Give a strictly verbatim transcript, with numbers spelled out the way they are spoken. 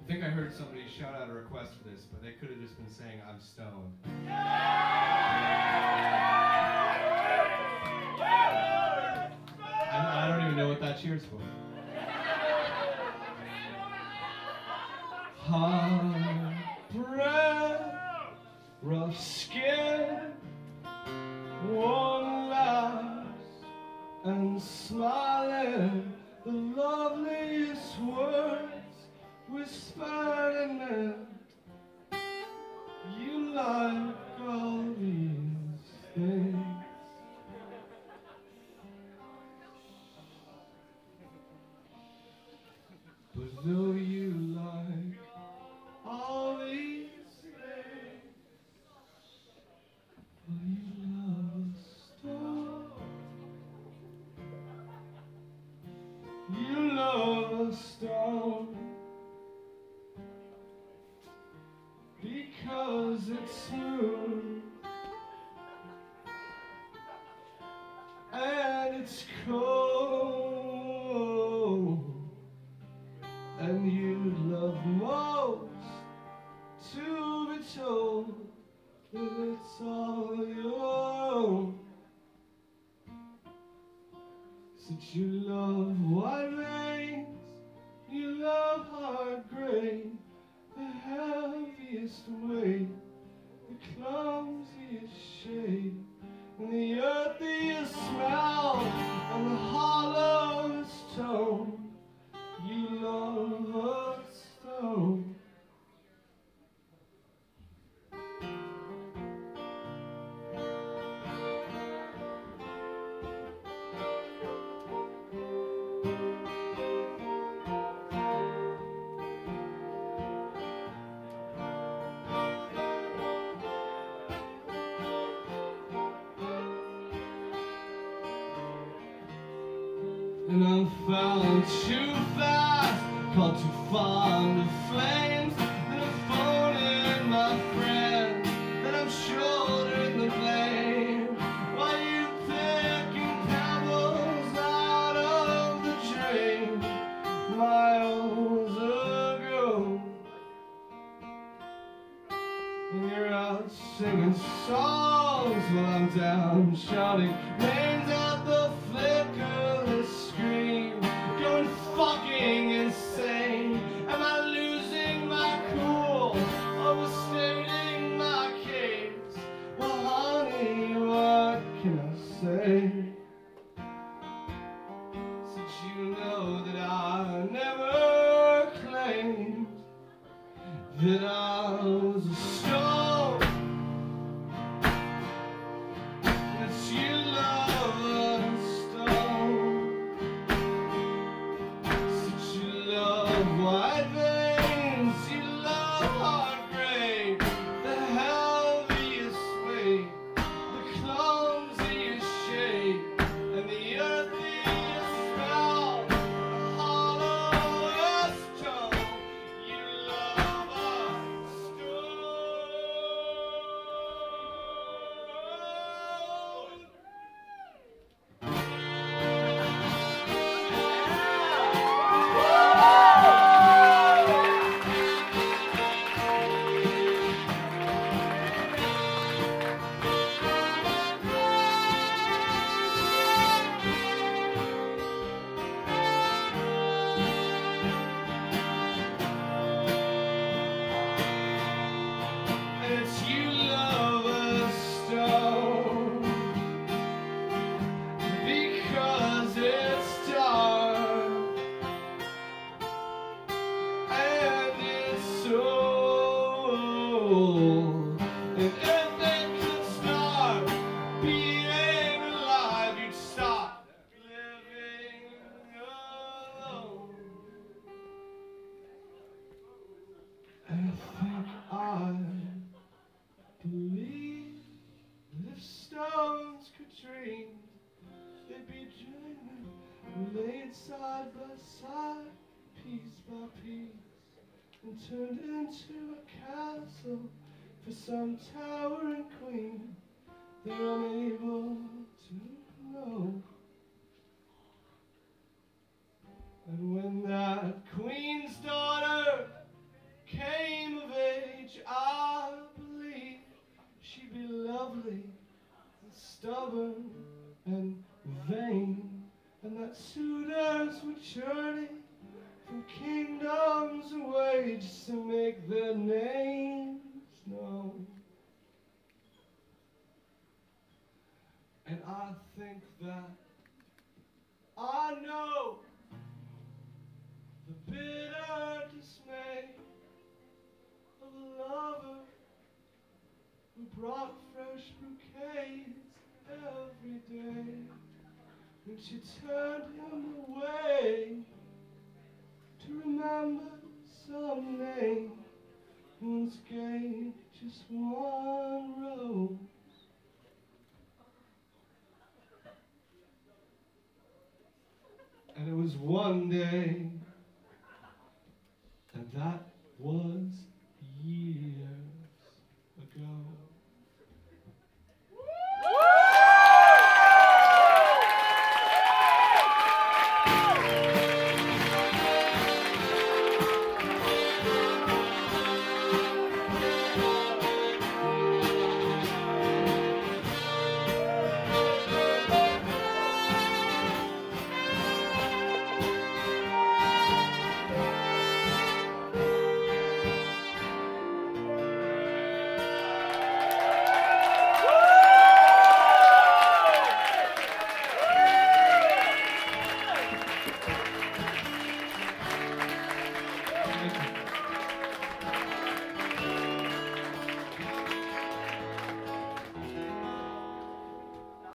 think I heard somebody shout out a request for this, but they could have just been saying, I'm stoned. I, I don't even know what that cheers for. Hot breath, rough skin, warm laughs, and smiling, the loveliest words whispered and meant. You like all these things. But though you like all these things, well, you love a stone. You love a stone because it's smooth and it's cold. And you love most to be told that it's all your own. Since you love white veins, you love hard grain, the heaviest weight, the clumsiest shape, and the earthiest smell, and the hollowest tone. You love a stone. And I'm found too fast, caught too fond of flames, that I'm phoning my friend, that I'm shouldering the blame, while you picking pebbles out of the drain, miles ago. And you're out singing songs while I'm down shouting names at the flickerless screen, going fucking insane. Am I losing my cool, overstating my case? Well, honey, what can I say? Since you know that I never claimed that I was a stone. That you love a stone. Since you love white veins, you love hard grain, the heaviest weight, the clumsiest shape, and the earthiest smell, the hollowest tone. You love a stone. It's you love a stone because it's dark and it's old. And if it could start being alive, you'd stop living alone. And I think I believe that if stones could dream, they'd be dreaming, laid side by side, piece by piece, and turned into a castle for some towering queen they're unable to know. And when that queen's daughter that suitors would journey from kingdoms away just to make their names known. And I think that I know the bitter dismay of a lover who brought fresh bouquets every day, when she turned him away to remember some name who once gave just one rose. And it was one day, and that was